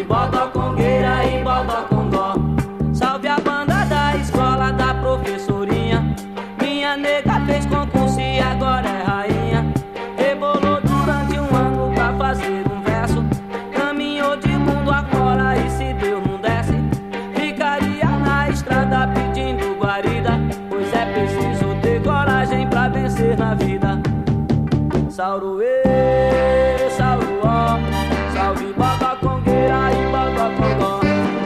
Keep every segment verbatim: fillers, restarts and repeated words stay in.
bodocongueira e bodocongó. Salve a banda da escola da professorinha. Minha nega fez concurso e agora é rainha. Rebolou durante um ano pra fazer um verso. Caminhou de mundo afora e se Deus não desse, ficaria na estrada pedindo guarida. Pois é preciso ter coragem pra vencer na vida. Sauruê, sauruó, salve bodocongueira e bodocongó.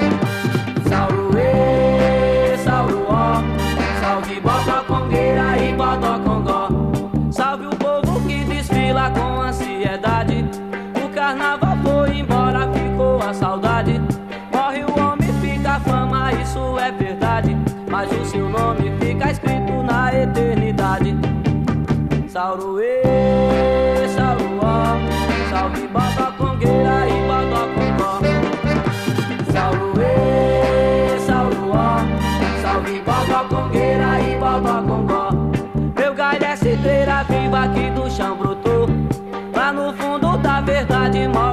Sauruê, sauruó, salve bodocongueira e bodocongó. Salve o povo que desfila com ansiedade. O carnaval foi embora, ficou a saudade. Morre o homem, fica a fama, isso é verdade. Mas o seu nome fica escrito na eternidade. Sauruê, sauruó, salve bodocongueira e bodocongó. Sauruê, sauruó, salve bodocongueira e bodocongó. Meu galho é cidreira viva que do chão brotou. Lá no fundo da verdade mora